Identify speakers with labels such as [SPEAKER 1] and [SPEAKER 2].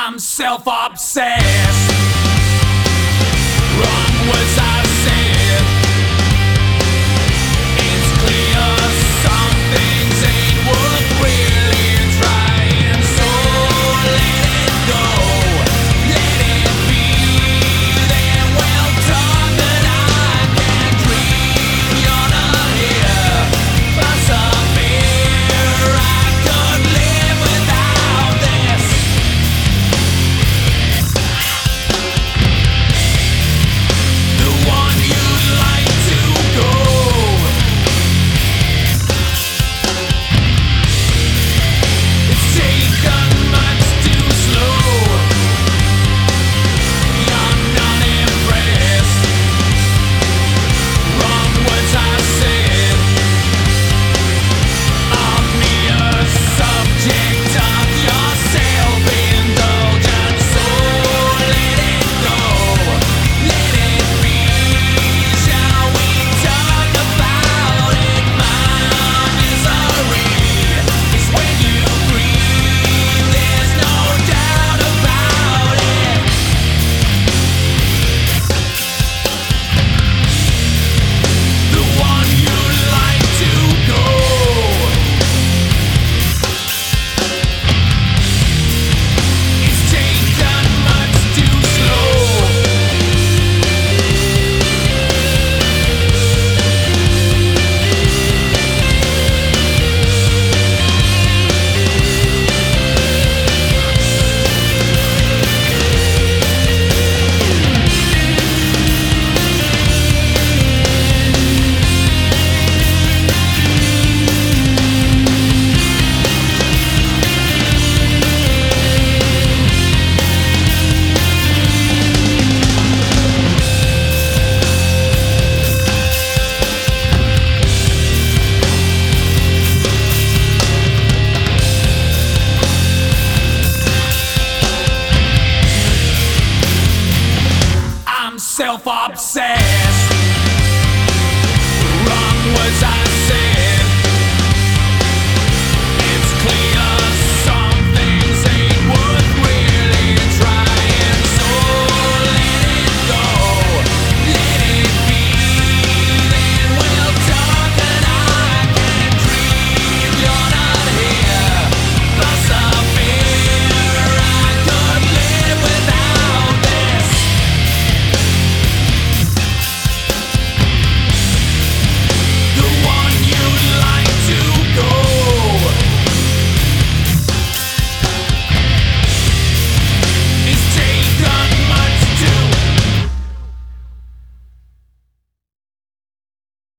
[SPEAKER 1] I'm self-obsessed. Wrong words I said. It's clear some things ain't worth really trying. So let it go, let it be. Then we'll talk, but I can't dream. You're not here. Persevere. I could live without this. The one you'd like to go. It's taken much too slow. You're not impressed. Wrong words I said. I'm mere subject of your self-indulgence. So let it go, let it be. Shall we talk about it? My misery is when you breathe. There's no doubt about it. The one you'd like to go. It's taken much too slow. I'm self-obsessed.